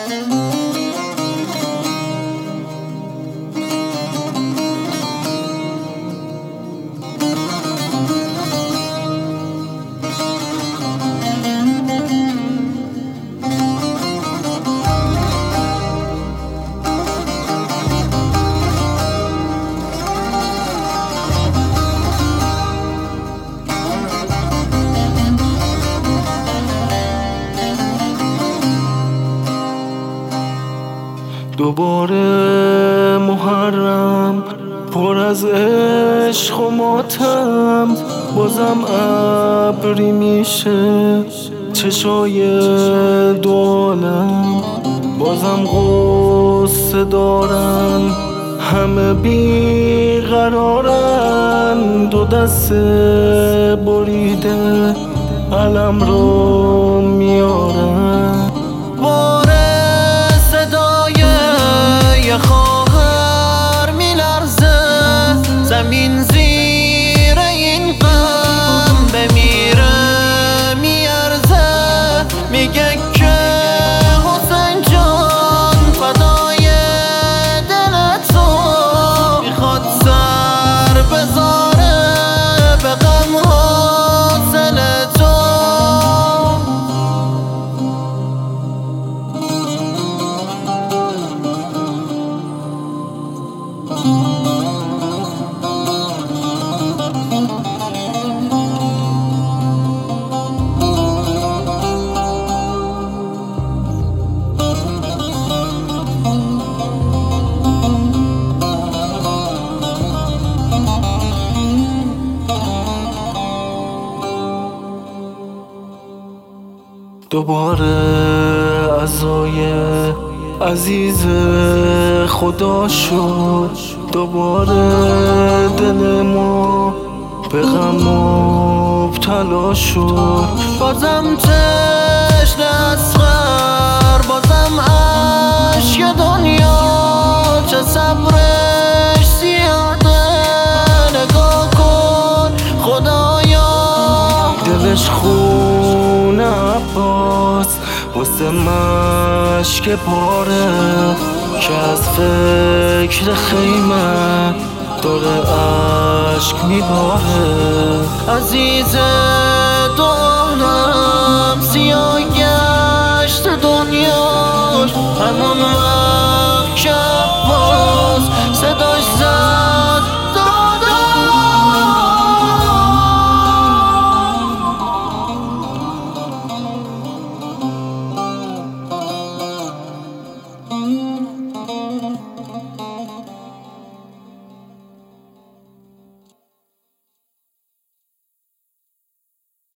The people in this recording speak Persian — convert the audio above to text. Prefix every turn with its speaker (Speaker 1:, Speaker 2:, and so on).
Speaker 1: دوباره محرم پر از عشق و ماتم، بازم ابری میشه چشای دو عالم، بازم غصه دارن همه بیقرارن، دو دست بریده علم رو میارن.
Speaker 2: یه خواهر میلرزه زمین زیر این غم بمیره میارزه، میگه که حسین جان فدای دل تو، میخواد سر بذاره به غم حاصل تو.
Speaker 1: دوباره عزای عزیز خدا شد، دوباره دل ما به غم مبتلا شد،
Speaker 2: بازم چشم اصغر، بازم عشق دنیا، چه صبرش زیاده، نگاه کن خدایا.
Speaker 1: دلش خون عباس واسه مشک پاره، که از فکر خیمه داره عشق میباره.
Speaker 2: عزیز دانم سیاه گشت دنیاش، همون